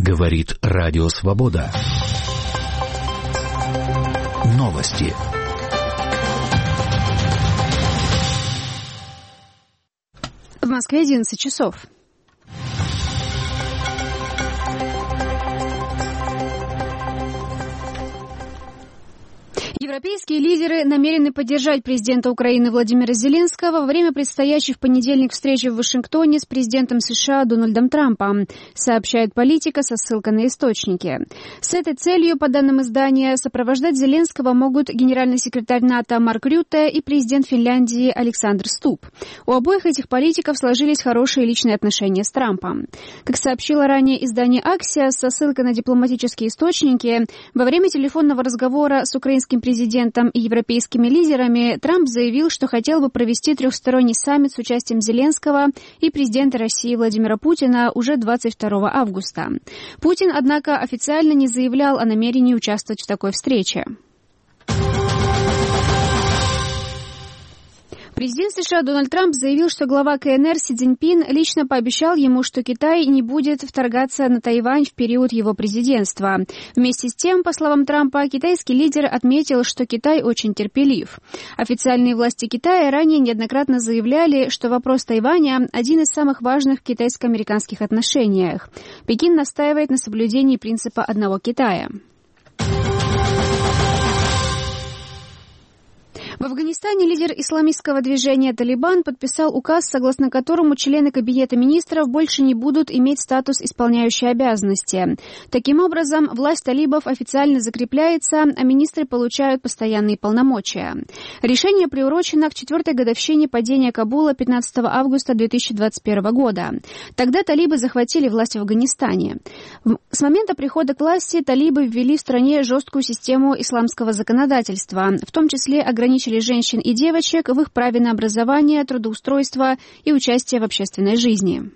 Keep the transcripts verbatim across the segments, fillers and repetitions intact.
Говорит Радио Свобода. Новости. В Москве одиннадцать часов. Европейские лидеры намерены поддержать президента Украины Владимира Зеленского во время предстоящей в понедельник встречи в Вашингтоне с президентом США Дональдом Трампом, сообщает Политика со ссылкой на источники. С этой целью, по данным издания, сопровождать Зеленского могут генеральный секретарь НАТО Марк Рютте и президент Финляндии Александр Стуб. У обоих этих политиков сложились хорошие личные отношения с Трампом. Как сообщило ранее издание Axios со ссылкой на дипломатические источники, во время телефонного разговора с украинским президентом президентом и европейскими лидерами Трамп заявил, что хотел бы провести трехсторонний саммит с участием Зеленского и президента России Владимира Путина уже двадцать второго августа. Путин, однако, официально не заявлял о намерении участвовать в такой встрече. Президент США Дональд Трамп заявил, что глава КНР Си Цзиньпин лично пообещал ему, что Китай не будет вторгаться на Тайвань в период его президентства. Вместе с тем, по словам Трампа, китайский лидер отметил, что Китай очень терпелив. Официальные власти Китая ранее неоднократно заявляли, что вопрос Тайваня – один из самых важных в китайско-американских отношениях. Пекин настаивает на соблюдении принципа одного Китая. В Афганистане лидер исламистского движения «Талибан» подписал указ, согласно которому члены Кабинета министров больше не будут иметь статус исполняющей обязанности. Таким образом, власть талибов официально закрепляется, а министры получают постоянные полномочия. Решение приурочено к четвертой годовщине падения Кабула пятнадцатого августа две тысячи двадцать первого года. Тогда талибы захватили власть в Афганистане. С момента прихода к власти талибы ввели в стране жесткую систему исламского законодательства, в том числе ограничили женщин и девочек в их праве на образование, трудоустройство и участие в общественной жизни.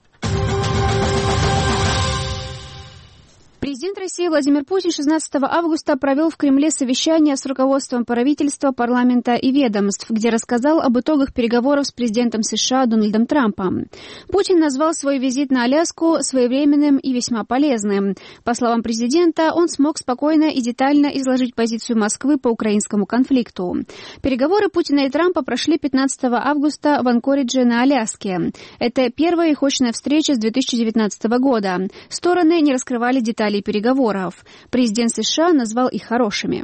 Президент России Владимир Путин шестнадцатого августа провел в Кремле совещание с руководством правительства, парламента и ведомств, где рассказал об итогах переговоров с президентом США Дональдом Трампом. Путин назвал свой визит на Аляску своевременным и весьма полезным. По словам президента, он смог спокойно и детально изложить позицию Москвы по украинскому конфликту. Переговоры Путина и Трампа прошли пятнадцатого августа в Анкоридже на Аляске. Это первая их очная встреча с две тысячи девятнадцатого года. Стороны не раскрывали деталей переговоров. Президент США назвал их хорошими.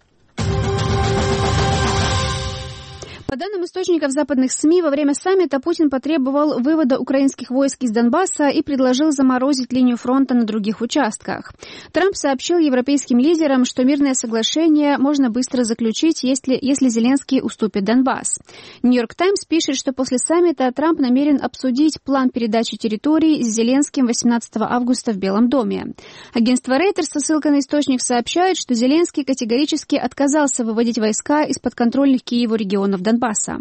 По данным источников западных СМИ, во время саммита Путин потребовал вывода украинских войск из Донбасса и предложил заморозить линию фронта на других участках. Трамп сообщил европейским лидерам, что мирное соглашение можно быстро заключить, если, если Зеленский уступит Донбасс. Нью-Йорк Таймс пишет, что после саммита Трамп намерен обсудить план передачи территорий с Зеленским восемнадцатого августа в Белом доме. Агентство Reuters со ссылкой на источник сообщает, что Зеленский категорически отказался выводить войска из подконтрольных Киеву регионов Донбасса.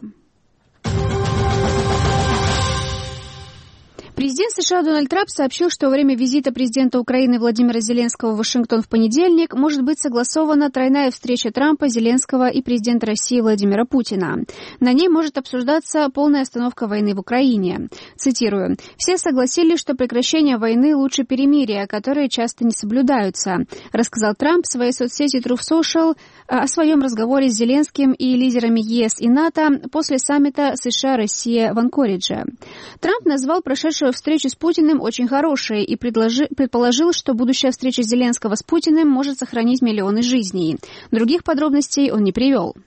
Президент США Дональд Трамп сообщил, что во время визита президента Украины Владимира Зеленского в Вашингтон в понедельник может быть согласована тройная встреча Трампа, Зеленского и президента России Владимира Путина. На ней может обсуждаться полная остановка войны в Украине. Цитирую. «Все согласились, что прекращение войны лучше перемирия, которые часто не соблюдаются», рассказал Трамп в своей соцсети Truth Social о своем разговоре с Зеленским и лидерами ЕС и НАТО после саммита США-Россия в Анкоридже. Трамп назвал прошедшую встречу с Путиным очень хорошей и предложи, предположил, что будущая встреча Зеленского с Путиным может сохранить миллионы жизней. Других подробностей он не привел.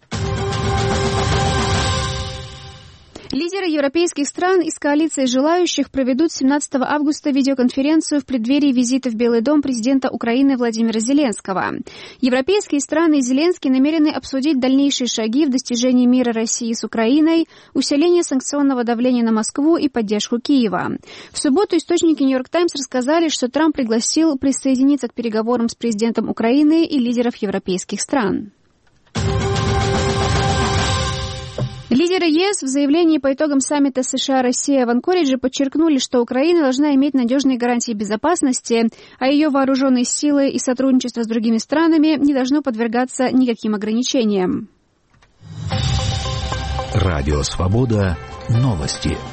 Лидеры европейских стран из коалиции желающих проведут семнадцатого августа видеоконференцию в преддверии визита в Белый дом президента Украины Владимира Зеленского. Европейские страны и Зеленский намерены обсудить дальнейшие шаги в достижении мира России с Украиной, усиление санкционного давления на Москву и поддержку Киева. В субботу источники Нью-Йорк Таймс рассказали, что Трамп пригласил присоединиться к переговорам с президентом Украины и лидеров европейских стран. Лидеры ЕС в заявлении по итогам саммита США-Россия в Анкоридже подчеркнули, что Украина должна иметь надежные гарантии безопасности, а ее вооруженные силы и сотрудничество с другими странами не должно подвергаться никаким ограничениям. Радио Свобода. Новости.